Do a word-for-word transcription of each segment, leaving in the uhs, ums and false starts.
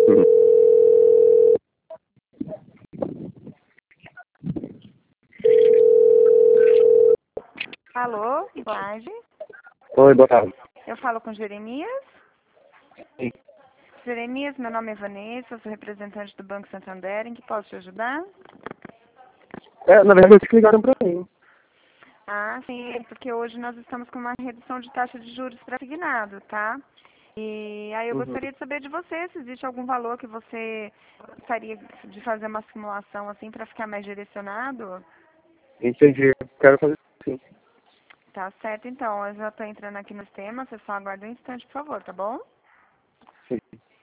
Uhum. Alô, boa tarde. Oi, boa tarde. Eu falo com Jeremias. Sim. Jeremias, meu nome é Vanessa, sou representante do Banco Santander. Em que posso te ajudar? É, na verdade, vocês ligaram pra mim. Ah, sim, porque hoje nós estamos com uma redução de taxa de juros para assignado, tá? E aí eu Uhum. gostaria de saber de você se existe algum valor que você gostaria de fazer uma simulação assim para ficar mais direcionado. Entendi. Quero fazer sim. Tá certo, então. Eu já estou entrando aqui no sistema, você só aguarda um instante, por favor, tá bom? Sim.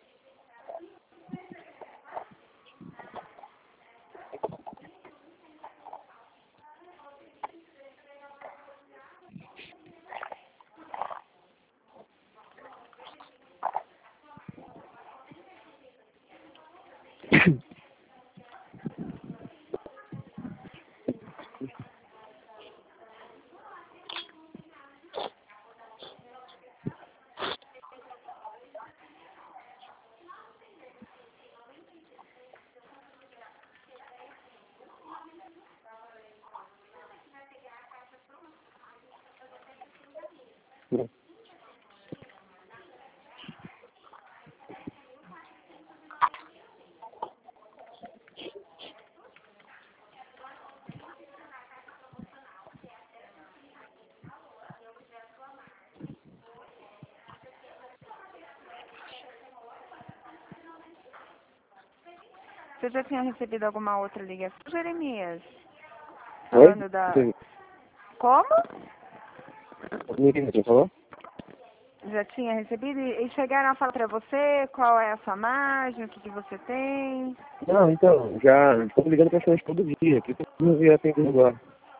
Você já tinha recebido alguma outra ligação, Jeremias? Oi? Falando da... Entendi. Como? Não entendi, você falou? Já tinha recebido? E e chegaram a falar pra você qual é a sua margem, o que, que você tem? Não, então, já estou ligando praticamente todo dia, que todo dia tem que agora.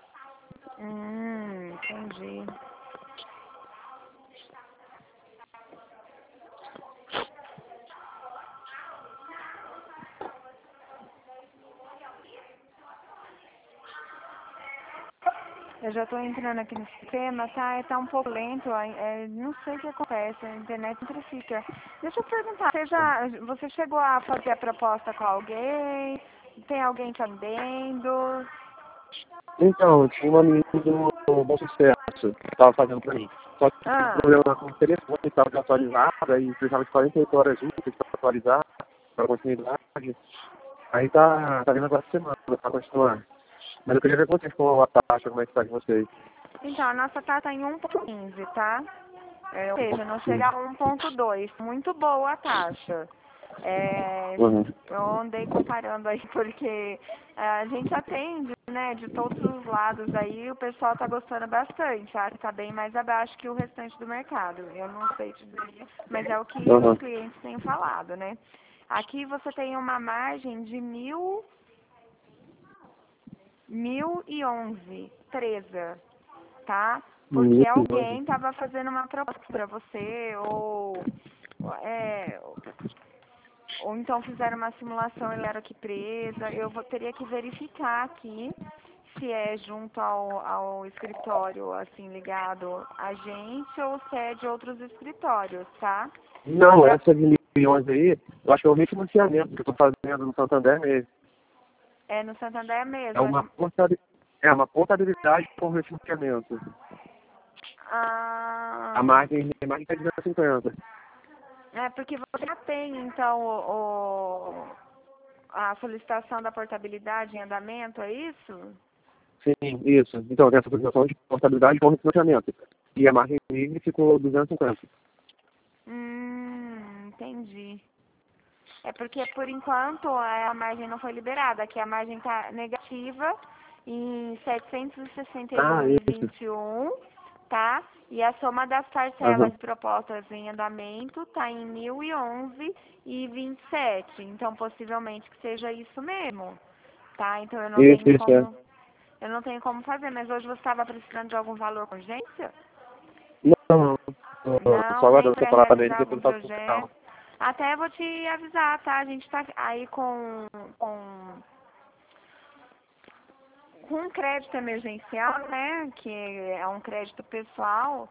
Hum, entendi. Eu já estou entrando aqui no sistema, tá? Está um pouco lento, é, não sei o que acontece, a internet sempre fica. Deixa eu perguntar, você, já, você chegou a fazer a proposta com alguém? Tem alguém te atendendo? Então, tinha uma menina do Bom Sucesso que estava fazendo pra mim. Só que tinha um Ah, problema com o telefone, estava desatualizado, aí precisava de quarenta e oito horas úteis para atualizar, para continuidade. Aí tá, tá vindo agora semana para continuar. Mas eu queria ver com vocês com a taxa, como é que tá de vocês. então, a nossa tá, tá em um ponto quinze, tá? É, ou Um seja, pouco não chega assim. a um ponto dois. Muito boa a taxa. É, Uhum. eu andei comparando aí porque é, a gente atende, né, de todos os lados aí, o pessoal tá gostando bastante, acho que tá bem mais abaixo que o restante do mercado. Eu não sei te dizer, mas é o que os Uhum. clientes têm falado, né? Aqui você tem uma margem de mil, mil e onze, treze, tá? Porque Muito alguém longe. estava fazendo uma proposta para você, ou, é, ou então fizeram uma simulação e ele era aqui presa. Eu vou, teria que verificar aqui se é junto ao, ao escritório, assim, ligado a gente, ou se é de outros escritórios, tá? Não, Pra, essa de milhões aí, eu acho que é o refinanciamento que eu tô fazendo no Santander mesmo. é no Santander É mesmo. uma portaria, é uma portabilidade com refinanciamento. A Ah, margem é mais de trezentos e cinquenta. é porque você já tem, então, o, o- a solicitação da portabilidade em andamento, é isso? Sim, isso. Então, tem essa posição de portabilidade com refinanciamento. E a margem livre ficou duzentos e cinquenta. Hum, entendi. É porque, por enquanto, a margem não foi liberada. Aqui a margem está negativa em setecentos e sessenta e Ah, um e isso. vinte e um, tá? E a soma das Aham. parcelas propostas em andamento está em mil e onze e vinte e sete. Então, possivelmente que seja isso mesmo, tá? Então, eu não Isso, tenho isso, é. como, eu não tenho como fazer. Mas hoje você estava precisando de algum valor com urgência? Não, não. Tô só Não, nem aguardando essa para palavra dele, realizar depois algum eu faço com projeto. calma. Até vou te avisar, tá? A gente tá aí com, com, com um crédito emergencial, né? Que é um crédito pessoal.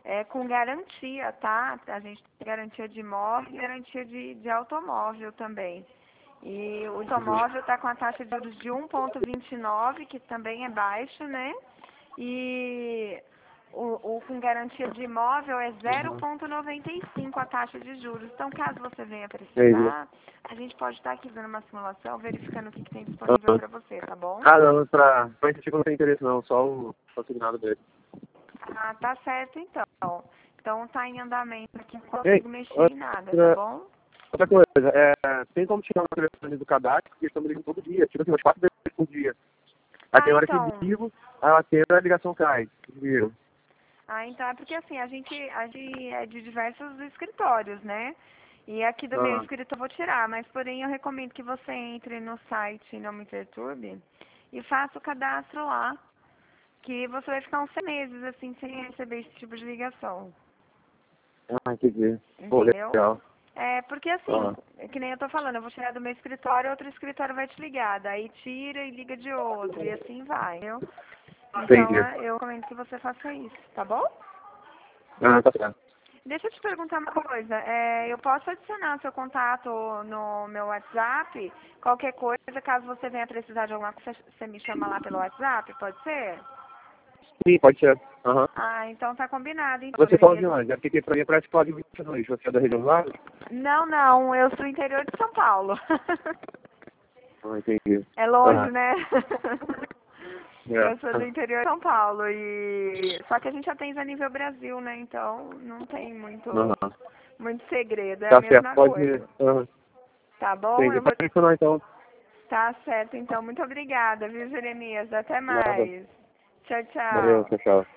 É com garantia, tá? A gente tem garantia de imóvel e garantia de, de automóvel também. E o automóvel está com a taxa de juros de um vírgula vinte e nove, que também é baixo, né? E o, o com garantia de imóvel é zero vírgula noventa e cinco a taxa de juros. Então, caso você venha precisar, a gente pode estar aqui fazendo uma simulação, verificando o que, que tem disponível Uhum. para você, tá bom? Ah, não, pra, pra esse tipo não tem interesse não, só o assinado dele. Ah, tá certo então. Então tá em andamento aqui, não Ei, consigo mexer em nada, tá outra, bom? outra coisa, é, tem como tirar o telefone do cadastro, porque estamos ligando todo dia, tipo assim, umas quatro vezes por dia. Aí Ah, tem hora que então. ligo, aí eu atendo, a ligação cai. Viram? Ah, então é porque assim, a gente, a gente é de diversos escritórios, né? E aqui do meu Ah, escritório eu vou tirar, mas porém eu recomendo que você entre no site Não Me Perturbe e faça o cadastro lá, que você vai ficar uns seis meses assim sem receber esse tipo de ligação, ah, entendi. Pô, entendeu? legal. É, porque assim, Ah, é que nem eu tô falando, eu vou tirar do meu escritório, outro escritório vai te ligar, daí tira e liga de outro, e assim vai, entendeu? Então, entendi. é, eu recomendo que você faça isso, tá bom? Ah, tá certo. Deixa eu te perguntar uma coisa, é, eu posso adicionar seu contato no meu WhatsApp? Qualquer coisa, caso você venha precisar de alguma coisa, você me chama lá pelo WhatsApp, pode ser? Sim, pode ser. Aham. Ah, então tá combinado, então, Você fala de Jeremias. onde? É porque pra mim parece que pode vir de dois. Você é da região do lado? Não, não, eu sou interior de São Paulo. Ah, entendi. É longe, Ah, né? Eu sou do é. interior de São Paulo e só que a gente atende a nível Brasil, né? Então não tem muito Aham. muito segredo, é a Tá certo, mesma pode. coisa. Aham. Tá bom? Entendi. Eu vou. Pode funcionar então. Tá certo, então. Muito obrigada, viu, Jeremias? Até Nada. mais. Tchau, Valeu, tchau. tchau, tchau.